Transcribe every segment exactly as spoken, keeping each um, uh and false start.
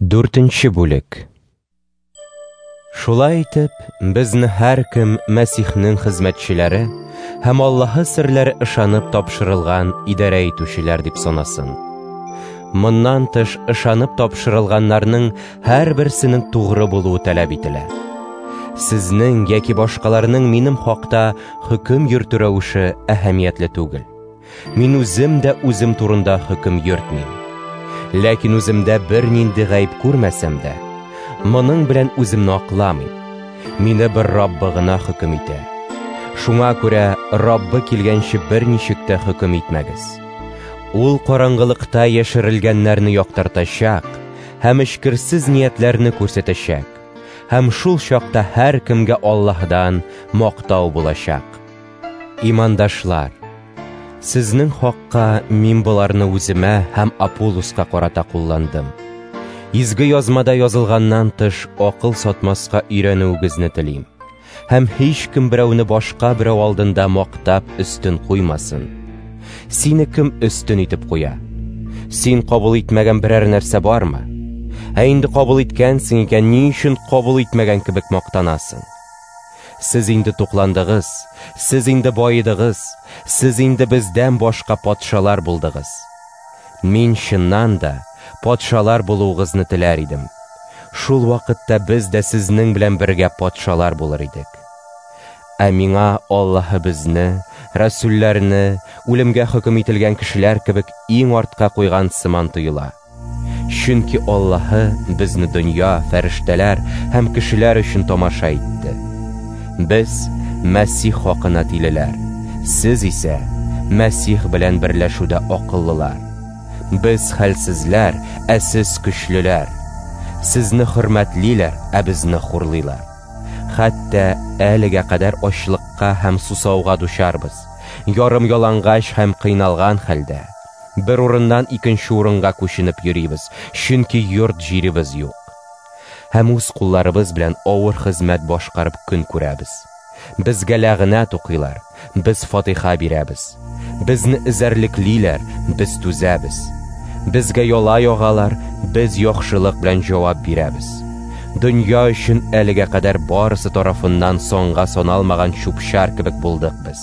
Дүртенче бүлек. Шулай итеп, безне һәр кем Мәсихнең хезмәтчеләре һәм Аллаһы серләре ышанып тапшырылган идарә итүчеләр дип санасын. Моннан тыш ышанып тапшырылганнарның һәр берсенең тугры булуы таләп ителә. Сезнең яки башкаларның минем хакта хөкем йөртү рәвеше әһәмиятле түгел. Мин үзем дә үзем турында хөкем йөртмим. Ләкин үземдә бер нинди гаип күрмәсәм дә, моның белән үземне акламыйм. Мине бер Раббы гына хөкем итә. Шуңа күрә Раббы килгәнче бер ничек тә хөкем итмәгез. Ул караңгылыкта яшерелгәннәрне яктыртачак һәм эчкерсез ниятләрне күрсәтәчәк, һәм шул чакта һәр кемгә Аллаһдан мактау булачак. Имандашлар, сезнең хакка мин буларны үземә һәм Аполлоска карата кулландым. Изге язмада язылганнан тыш акыл сатмаска өйрәнүегезне телим. Һәм һич кем берәүне башка берәү алдында мактап өстен куймасын. Сине кем өстен итеп куя? Син кабул итмәгән берәр нәрсә бармы? Ә инде кабул иткәнсең икән, ни өчен кабул итмәгән кебек мактанасың? Сез инде тукландыгыз, сез инде байыдыгыз, сез инде бездән башка патшалар булдыгыз. Мин чыннан да патшалар булуыгызны теләр идем. Шул вакытта без дә сезнең белән бергә патшалар булыр идек. Ә миңа Аллаһы безне, рәсүлләрне, үлемгә хөкем ителгән кешеләр кебек иң артка куйган сыман тоела. Чөнки Аллаһы безне дөнья, фәрештәләр һәм кешеләр өчен тамаша итте. Без Мәсих хакына тилеләр, сез исә Мәсих белән берләшүдә акыллылар. Без хәлсезләр, ә сез көчлеләр. Сезне хөрмәтлиләр, ә безне хурлыйлар. Хәтта әлегә кадәр ачлыкка һәм сусауга дучарбыз, ярым ялангач һәм кыйналган хәлдә. Бер урыннан икенче урынга күченеп йөрибез, чөнки йорт җиребез юк. Һәм үз кулларыбыз белән авыр хезмәт башкарып көн күрәбез. Безгә ләгънәт укыйлар, без фатиха бирәбез. Безне эзәрлеклиләр, без түзәбез. Безгә яла ягалар, без яхшылык белән җавап бирәбез. Дөнья өчен әлегә кадәр барысы тарафыннан соңга саналмаган чүпчәр кебек булдык без.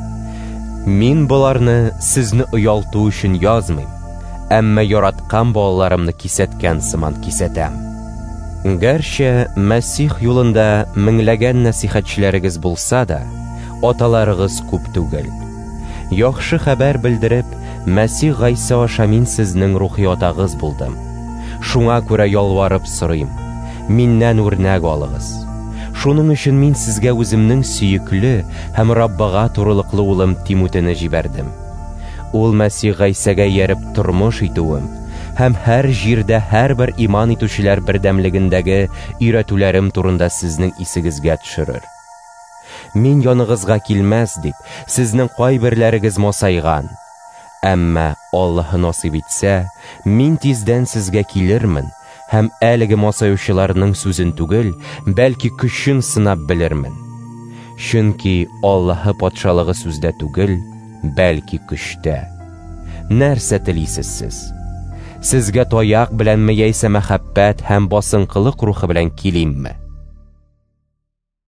Мин буларны сезне оялту өчен язмыйм, әмма яраткан балаларымны кисәткән сыман кисәтәм. Гәрчә Мәсих юлында меңләгән нәсихәтчеләрегез булса да, аталарыгыз күп түгел. Яхшы хәбәр белдереп, Мәсих Гайса аша мин сезнең рухи атагыз булдым. Шуңа күрә ялварып сорыйм, миннән үрнәк алыгыз. Шуның өчен мин сезгә үземнең сөекле һәм Раббыга турылыклы улым Тимотены җибәрдем. Ул Мәсих Гайсәгә ярып тормыш итүем һәм һәр җирдә һәрбер иман итүчеләр бердәмлегендәге өйрәтүләрем турында сезнең исегезгә төшерер. Мин яныгызга килмәс дип, сезнең кайберләрегез масайган. Әмма Аллаһы насыйп итсә, мин тиздән сезгә килермен һәм әлеге масаючыларның сүзен түгел, бәлки көчен сынап белермен. Чөнки Аллаһы патшалыгы сүздә түгел, бәлки көчтә. Нәрсә телисез сез? Сезгә таяк беләнме яисә мәхәббәт һәм басынкылык рухы белән килимме?